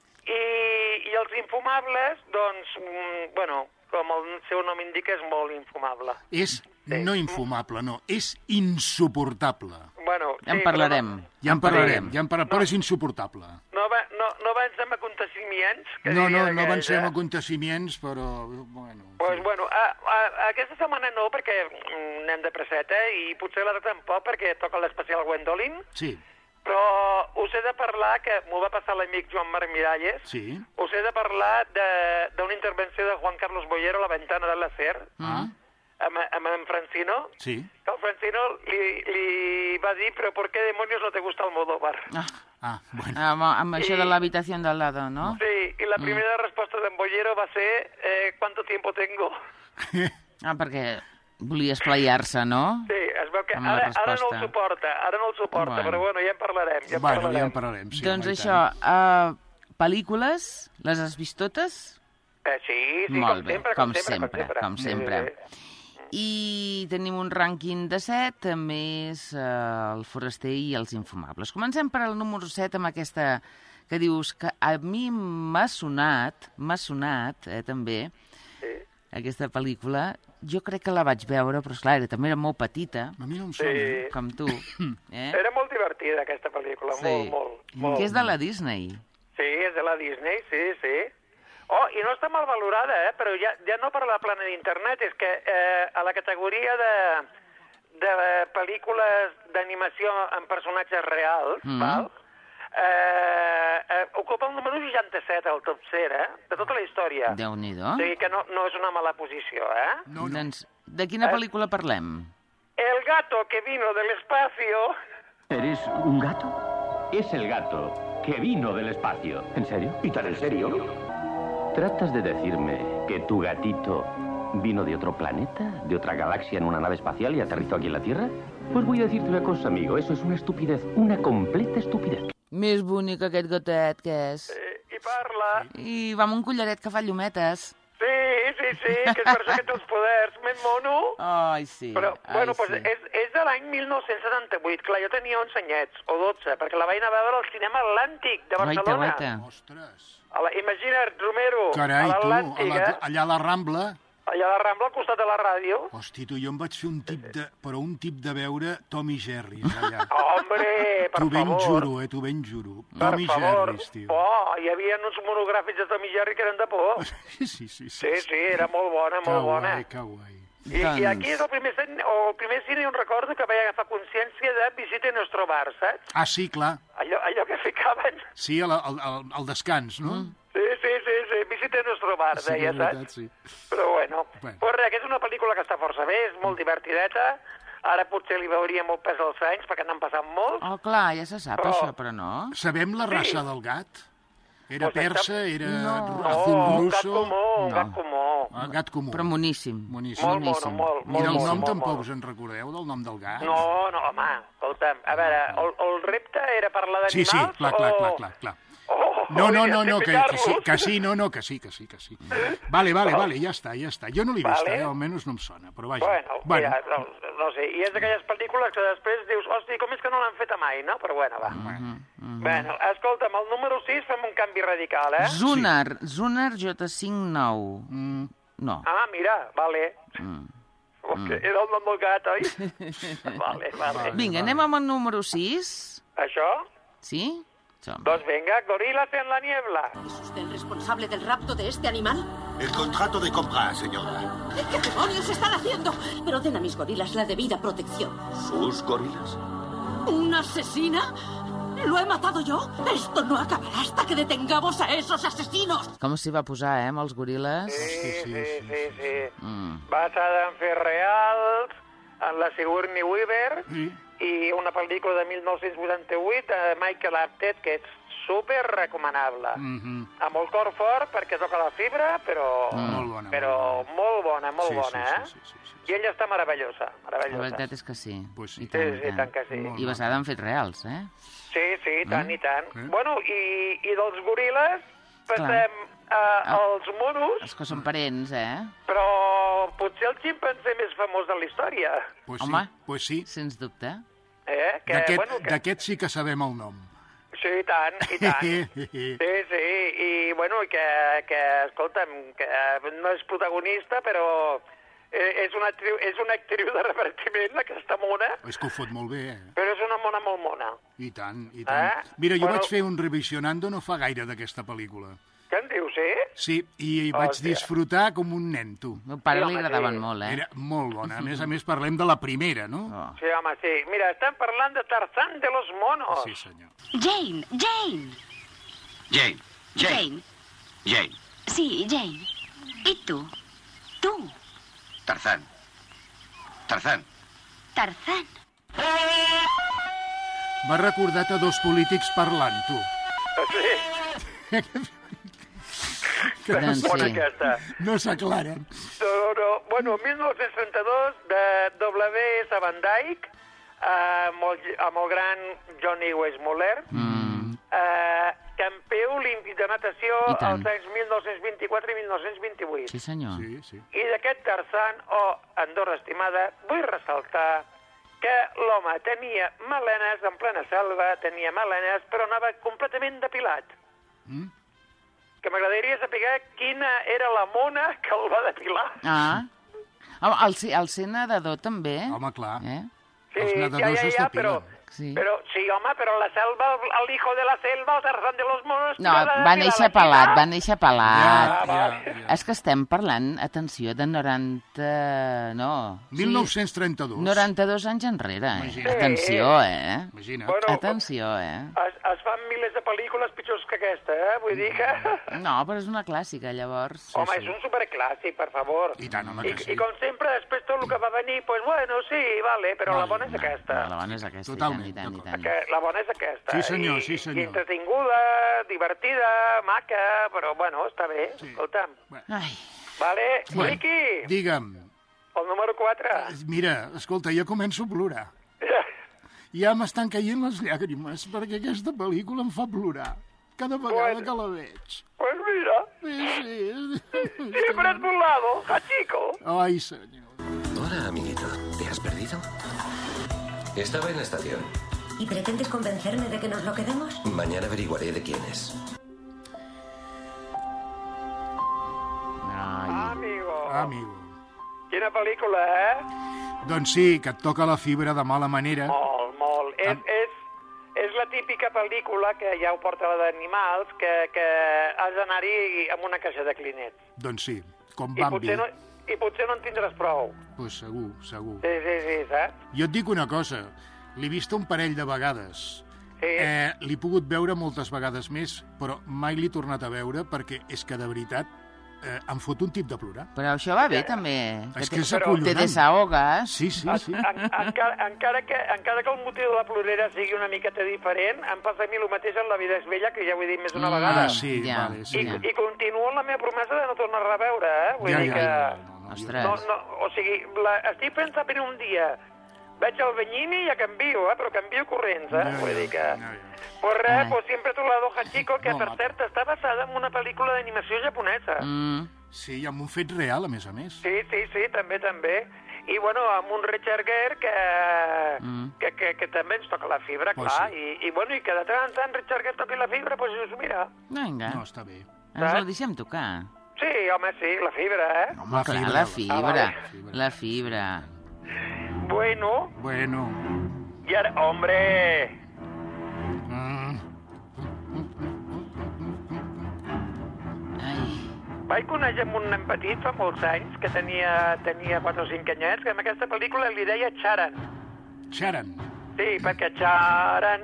I els infumables, doncs, bueno, com el seu nom indica, és molt infumable. És no infumable, no, és insuportable. Bueno, ja en parlarem. Ja en parlarem, però és insuportable. No avancem a acontecimients. No avancem a acontecimients, però... Doncs, bueno, aquesta setmana no, perquè anem de presseta, i potser l'altra tampoc, perquè toca l'especial Gwendolyn. Sí. Però us he de parlar, que m'ho va passar l'amic Joan Marc Miralles, us he de parlar d'una intervenció de Juan Carlos Boyero a La Ventana del Lacer, amb en Francino, que el Francino li va dir, però ¿por qué demonios no te gusta Almodóvar? Bueno. Amb això de l'habitació del lado, no? Sí, i la primera resposta d'en Boyero va ser ¿cuánto tiempo tengo? Perquè volia esplayar-se, no? Sí, es veu que ara no el suporta, però bueno, ja en parlarem. Ja en parlarem, sí. Doncs això, pel·lícules, les has vist totes? Sí, molt bé, com sempre. I tenim un rànquing de 7, més el foraster i els infumables. Comencem per al número 7 amb aquesta que dius que a mi m'ha sonat, també, aquesta pel·lícula. Jo crec que la vaig veure, però esclar, també era molt petita. A mi no em sona, com tu. Era molt divertida, aquesta pel·lícula, molt. Que és de la Disney. Sí, és de la Disney, sí. Oh, i no està mal valorada, però ja no per la plana d'internet, és que a la categoria de pel·lícules d'animació amb personatges reals, ocupa el número 67 al top 100, de tota la història. Déu-n'hi-do. O sigui que no és una mala posició, Doncs, de quina pel·lícula parlem? El gato que vino del espacio. ¿Eres un gato? Es el gato que vino del espacio. ¿En serio? ¿Y tan en serio? ¿Tratas de decirme que tu gatito vino de otro planeta, de otra galaxia en una nave espacial y aterrizó aquí en la Tierra? Pues voy a decirte una cosa, amigo, eso es una estupidez, una completa estupidez. Més bonic aquest gatet que és. I parla. I va amb un collaret que fa llumetes. Sí, que és per això que té els poders. Ben mono. Ai, sí. Però, bueno, és de l'any 1978. Clar, jo tenia 11 anyets, o 12, perquè la vaig anar a veure al cinema Atlàntic de Barcelona. Ostres. Imagina't, Romero, carai, a l'Atlàntic, allà a la Rambla. Allà a la Rambla, al costat de la ràdio. Hosti, tu, jo em vaig fer un tip de veure Tom i Jerry, allà. Hombre, per favor. T'ho ben juro. Tom i Jerry, tio. Hi havia uns monogràfics de Tom i Jerry que eren de por. Sí, era molt bona, molt bona. Que guai. I aquí és el primer cine on recordo que vaig agafar consciència de Visite Nuestro Bar, saps? Ah, sí, clar. Allò que ficaven. Sí, al descans, no? Sí, Visite Nuestro Bar, deia, saps? Sí. Però bueno, pues res, que és una pel·lícula que està força bé, és molt divertideta. Ara potser li veuria molt pes als anys, perquè n'han passat molt. Oh, clar, ja se sap això, però no. Sabem la raça del gat? Era persa, era azul russo... Un gat comú. Gat comú. Però moníssim. Molt. I del nom tampoc us en recordeu, del nom del gat? No, home, escolta'm, a veure, el repte era parlar d'animals? Sí, clar. No, que sí. Vale, ja està. Jo no l'he vist, almenys no em sona, però vaja. Bueno, no sé, i és d'aquelles pel·lícules que després dius, hosti, com és que no l'han fet mai, no? Però bueno, va. Bueno, escolta'm, el número 6 fem un canvi radical, Zunar J59. No. Ah, mira, vale. Era el nom del gat, oi? Vale. Vinga, anem amb el número 6. ¿Això? Sí? Doncs venga, gorilas en la niebla. ¿Es usted el responsable del rapto de este animal? El contrato de compra, señora. ¿Qué demonios están haciendo? Pero den a mis gorilas la debida protección. ¿Sus gorilas? ¿Una asesina? ¿Lo he matado yo? Esto no acabará hasta que detengamos a esos asesinos. Com s'hi va posar, amb els goril·les? Sí. Basada en fets reals, en la Sigourney Weaver, i una pel·lícula de 1988 de Michael Apted, que és super recomanable. Amb el cor fort perquè toca la fibra, però molt bona, I ella està meravellosa. La veritat és que sí. Sí, tant que sí. I basada en fets reals, eh? Sí, tant i tant. Bueno, i dels goril·les passem als monos. Els que són parents, eh? Però potser el ximpanzé més famós de la història. Home, pues sí. Sens dubte. D'aquest sí que sabem el nom. Sí, i tant. Sí. I, bueno, que escolta'm, que no és protagonista, però és una actriu de repartiment, aquesta mona. És que ho fot molt bé, eh? Però és una mona molt mona. I tant. Mira, jo vaig fer un revisionando no fa gaire d'aquesta pel·lícula. Què en dius, Sí, i vaig disfrutar com un nen, tu. Al meu pare li agradaven molt, eh? Era molt bona. A més, parlem de la primera, no? Sí, home, sí. Mira, estem parlant de Tarzán de los monos. Sí, senyor. Jane. Sí, Jane. ¿Y tú? Tarzán. M'ha recordat a dos polítics parlant, tu. Sí? Doncs bona sí. aquesta. No s'aclaren. No. Bueno, 1932, de W.S. Van Dyke, amb el gran Johnny Weissmuller, campió olímpic de natació als anys 1924 i 1928. Sí, senyor. Sí. I d'aquest Tarzán, Andorra estimada, vull ressaltar que l'home tenia melenes en plena selva, però anava completament depilat. Que m'agradaria saber quina era la mona que el va depilar. El ser nedador també. Home, clar. Sí, els nedadors es depilen. Però la selva, el hijo de la selva, el Tarzán de los monos... No, va néixer pelat. És que estem parlant, atenció, de 90... No. 1932. 92 anys enrere. Atenció, Imagina't. Bueno, atenció, Es fan milers de pel·lícules pitjors que aquesta, Vull dir que... No, però és una clàssica, llavors. Home, és un superclàssic, per favor. I tant, home, que sí. I com sempre, després tot el que va venir, pues bueno, sí, vale, però la bona és aquesta. La bona és aquesta, Totalment. i tant. La bona és aquesta. Sí, senyor. I entretinguda, divertida, maca, però bueno, està bé, escolta'm. Vale, Riqui. Digue'm. El número 4. Mira, escolta, jo començo a plorar. Ja m'estan caient les llàgrimes, perquè aquesta pel·lícula em fa plorar. Cada vegada que la veig. Pues mira. Sí. Siempre es un lado, chico. Ay, señor. Hola, amiguito. ¿Te has perdido? Estaba en la estación. ¿Y pretendes convencerme de que nos lo quedemos? Mañana averiguaré de quién es. Amigo. Quina pel·lícula, Doncs sí, que et toca la fibra de mala manera. Molt. És la típica pel·lícula que ja ho porta la d'animals, que has d'anar-hi amb una caixa de clinets. Doncs sí, com Bambi. I potser no en tindràs prou. Pues segur. Sí, saps? Jo et dic una cosa, l'he vist un parell de vegades. Sí. L'he pogut veure moltes vegades més, però mai l'he tornat a veure perquè és que de veritat em fot un tip de plorar. Però això va bé, també. És que és acollonant. Te desahogues. Sí. Encara que el motiu de la plorera sigui una miqueta diferent, em passa a mi el mateix en La vida és bella, que ja ho he dit més d'una vegada. Sí, vale, sí. I continuo amb la meva promesa de no tornar a reveure, Vull dir que... Ostres. O sigui, estic pensant per un dia... Veig el Benyini i ja canvio, però canvio corrents, Vull dir que... Pues res, pues siempre tu lado, Hachiko, que per cert està basada en una pel·lícula d'animació japonesa. Sí, amb un fet real, a més. Sí, també. I, bueno, amb un Richard Gere que també ens toca la fibra, clar. I que de tant en tant Richard Gere toqui la fibra, doncs mira. Vinga. No, està bé. Ens la deixem tocar. Sí, home, sí, la fibra, eh? Home, clar, la fibra. La fibra. Bueno. I ara, hombre... Vaig conèixer un nen petit fa molts anys que tenia 4 o 5 anyets, que en aquesta pel·lícula li deia Charan. Charan? Sí, perquè Charan...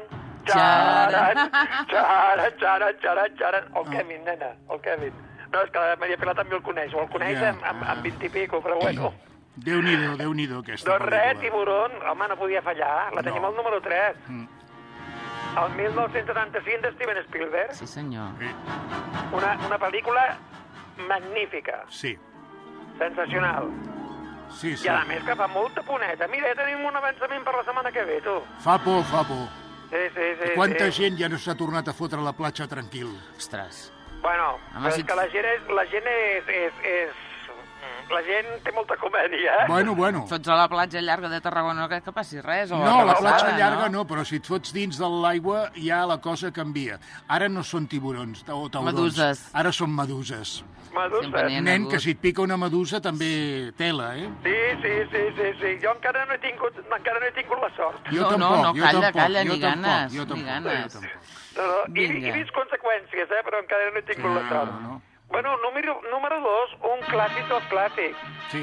El Kevin, nena, el Kevin. No, és que la Maria Pilar també el coneix, o el coneix amb 20 i pico, però bueno. Déu-n'hi-do, aquesta doncs pel·lícula. Res, Tiburón, home, no podia fallar, la tenim al número 3. El 1975 de Steven Spielberg. Sí, senyor. Una pel·lícula magnífica. Sí. Sensacional. Sí. I a més que fa molta poneta. Mira, ja tenim un avançament per la setmana que ve, tu. Fa por. Sí. Quanta gent ja no s'ha tornat a fotre a la platja tranquil? Ostres. Bueno, és que la gent és... La gent té molta comèdia, eh? Bueno. Fots a la platja llarga de Tarragona, no crec que passi res. No, la platja llarga no, però si et fots dins de l'aigua ja la cosa canvia. Ara no són tiburons o taurons. Meduses. Ara són meduses. Meduses. Nen, que si et pica una medusa també tela, eh? Sí. Jo encara no he tingut la sort. Jo tampoc. Calla, ni ganes. He vist conseqüències, però encara no he tingut la sort. No. Bueno, número 2, un clàssic dels clàssics. Sí.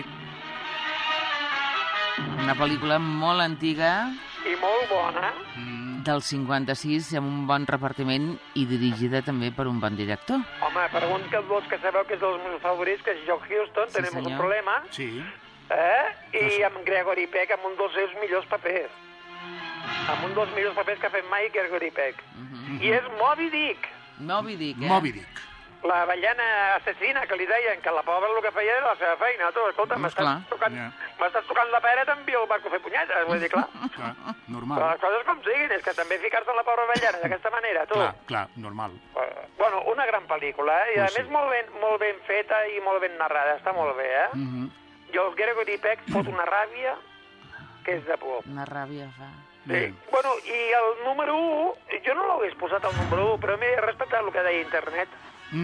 Una pel·lícula molt antiga. I molt bona. Del 56, amb un bon repartiment i dirigida també per un bon director. Home, per un que sabeu que és dels meus favorits, que és Joe Huston, tenim un problema. Sí. I amb Gregory Peck, amb un dels seus millors papers. Amb un dels millors papers que ha fet mai Gregory Peck. I és Moby Dick. Moby Dick. La ballena assassina, que li deien que la pobra el que feia era la seva feina. Tu, escolta, m'estàs tocant la pera, t'envio el barco a fer punyetes. Vull dir, clar. Normal. Però les coses com siguin, és que també ficar-se en la pobra ballena d'aquesta manera, tu. Clar, normal. Bueno, una gran pel·lícula, i a més molt ben feta i molt ben narrada. Està molt bé, eh? I el Gregory Peck fot una ràbia que és de por. Una ràbia fa. Sí. Bueno, i el número 1, jo no l'hagués posat al número 1, però m'he respectat el que deia internet.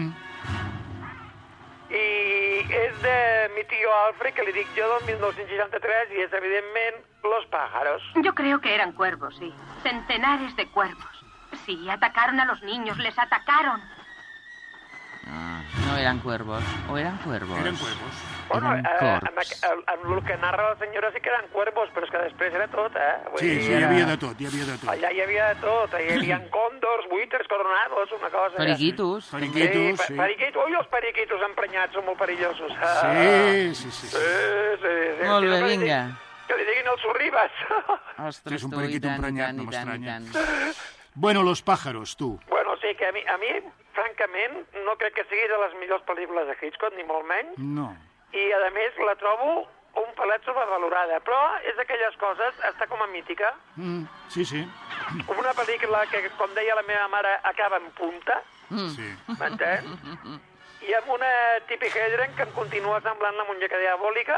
I és de mi tío Alfred, que li dic jo, del 1963, y es evidentemente Los pájaros. Yo creo que eran cuervos, sí. Centenares de cuervos. Sí, atacaron a los niños, les atacaron. No eran cuervos, o eran cuervos. Eren cuervos. Bueno, amb el que narra la senyora sí que eren cuervos, però és que després era tot, eh? Sí, hi havia de tot, Allà hi havia de tot, hi havia còndors, buitres, coronados, una cosa... Periquitos. Sí. Ui, els periquitos emprenyats són molt perillosos. Sí. Molt bé, vinga. Que li diguin els sorribes. Ostres, és un periquito emprenyat, no m'estranya. tant. Bueno, Los pájaros, tu. Bueno, sí, que a mi, francament, no crec que sigui de les millors pel·lícules de Hitchcock, ni molt menys. No. I, a més, la trobo un pelet sobrevalorada. Però és d'aquelles coses, està com a mítica. Sí. Una pel·lícula que, com deia la meva mare, acaba en punta. Sí. M'entens? I amb una Tippi Hedren que em continua semblant la muñeca diabòlica.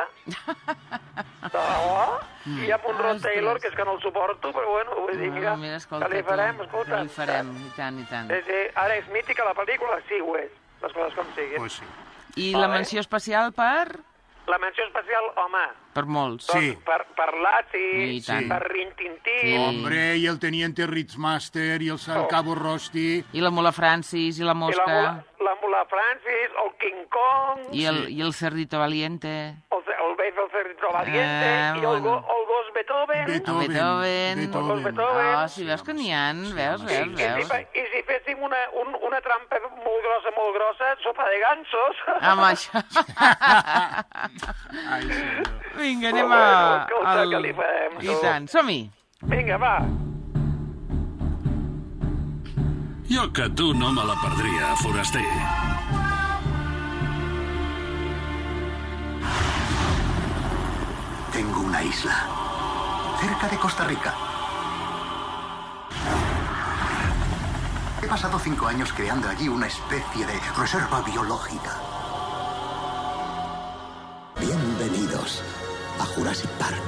I amb un Rod Taylor, que és que no el suporto, però bueno, vull dir, mira, que li farem, escolta. Que li farem, i tant. Sí. Ara, és mítica la pel·lícula? Sí, ho és. Les coses com siguin. Pues sí. I la menció especial per... La menció especial, home... Per molts. Sí. Per Lassie, per Rin-Tin-Tin... Sí. Hombre, i el teniente Ritzmaster, i el Cabo Rosti... I la Mula Francis, i la Mosca... La Mula Francis, el King Kong... I el Cerdito Valiente... El Cerdito Valiente, i el gos Beethoven... El gos Beethoven... Oh, si veus que n'hi ha, veus. I si féssim una trampa molt grossa, sopa de gansos... Amb això... Ai, senyor. Vinga, anem Escolta, que li farem, tu. I tant, som-hi. Vinga, va. Jo que tu no me la perdria, foraster. Tengo una isla, cerca de Costa Rica. He pasado 5 años creando allí una especie de reserva biológica. Bienvenidos a Jurassic Park.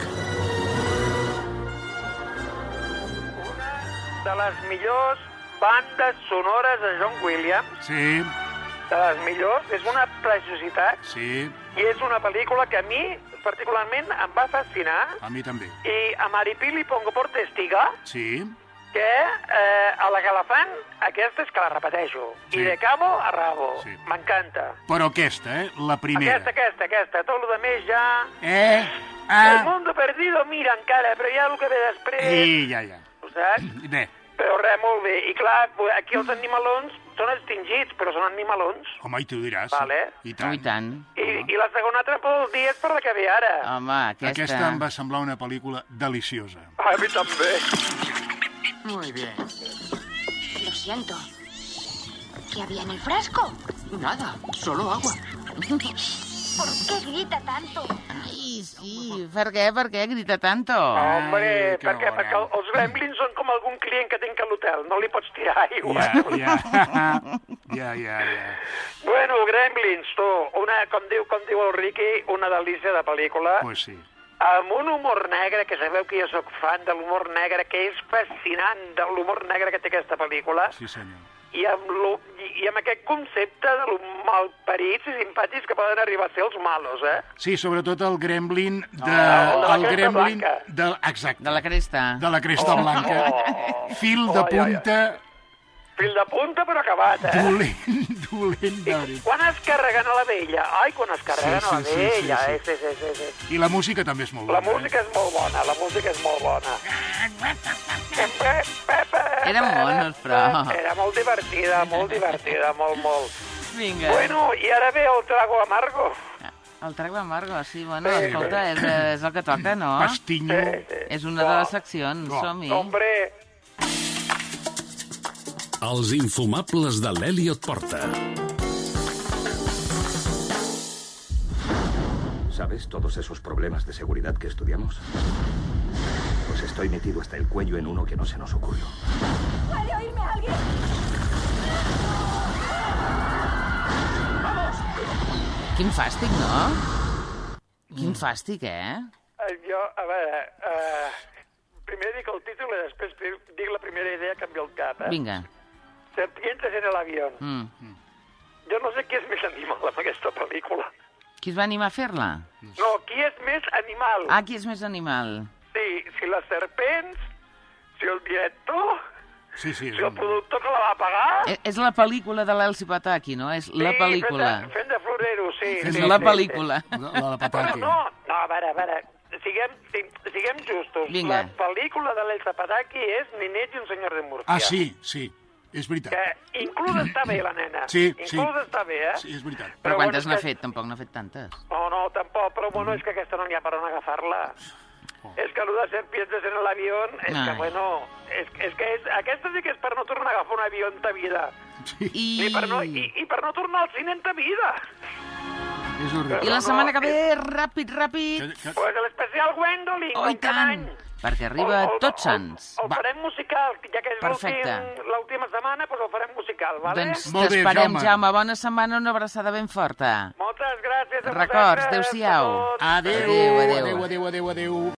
Una de les millors bandes sonores de John Williams. Sí. de les millors, és una preciositat. Sí. I és una pel·lícula que a mi, particularment, em va fascinar. A mi també. I a Maripili pongo por testiga Sí. que a la que la fan, aquesta és que la repeteixo. Sí. I de cabo a rabo. Sí. M'encanta. Però aquesta, la primera. Aquesta. Tot el més ja... El mundo perdido, mira, encara, però ja el que ve després... Ja. Ho saps? Bé. Però res, molt bé. I clar, aquí els animalons són extingits, però són animalons. Home, i tu diràs. Vale. I tant. I tant. I la segona trampa del dia és per la que ve ara. Home, Aquesta em va semblar una pel·lícula deliciosa. A mi també. Muy bien. Lo siento. ¿Qué había en el frasco? Nada, solo agua. ¿Por qué grita tanto? Ai, sí. Per què grita tanto? Hombre, perquè els gremlins són com algun client que tinc a l'hotel. No li pots tirar aigua. Ja. Bueno, gremlins, tu. Com diu el Ricky, una delícia de pel·lícula. Pues sí. Amb un humor negre, que sabeu que jo sóc fan de l'humor negre, que és fascinant de l'humor negre que té aquesta pel·lícula. Sí, senyor. I amb aquest concepte de lo malparits i simpàtics que poden arribar a ser els malos, Sí, sobretot el gremlin de... el gremlin exacte. De la cresta. De la cresta blanca. Fil de punta... Fil de punta, però acabat, Dolent, de veritat. Quan es carreguen a la vella? Ai, quan es carreguen a la vella. Sí. I la música també és molt bona. La música és molt bona, Eren monos, però... Era molt divertida, molt. Vinga. Bueno, i ara ve el trago amargo. El trago amargo, sí, bueno, escolta, és el que toca, no? Pastinyo. És una de les seccions, som-hi. Hombre... Els infumables de l'Eliot Porta. ¿Sabes todos esos problemas de seguridad que estudiamos? Pues estoy metido hasta el cuello en uno que no se nos ocurrió. ¿Puede oírme alguien? ¡Vamos! Quin fàstic, no? Quin fàstic, Jo, a veure... Primer dic el títol i després dic la primera idea que em ve al cap, Vinga. Serpientes en el avión. Jo no sé qui és més animal en aquesta pel·lícula. Qui es va animar a fer-la? No, qui és més animal? Qui és més animal? Sí, si les serpents, si el director, si el productor que la va pagar... És la pel·lícula de l'Elsi Pataki, no? És la pel·lícula. Sí, fent de florero, sí. És la pel·lícula. La Pataki. No, a veure, siguem justos. Vinga. La pel·lícula de l'Elsa Pataki és Ninette i un senyor de Murcia. Sí, és veritat. Que inclús està bé, la nena. Sí. Inclús està bé, Sí, és veritat. Però quantes n'ha fet? Tampoc n'ha fet tantes. No, tampoc, però bueno, és que aquesta no n'hi ha per on agafar-la. És que allò de serpientes en l'avió, és que, bueno, aquesta sí que és per no tornar a agafar un avió en ta vida. I per no tornar al cine en ta vida. És horrible. I la setmana que ve, ràpid. Pues l'especial Gwendoline. Oh, i tant! Perquè arriba Tots Sants. El farem musical, ja que és l'última setmana, doncs el farem musical, vale? Doncs t'esperem, Jaume. Bona setmana, una abraçada ben forta. Moltes gràcies a Records, vosaltres. adéu-siau. Adéu.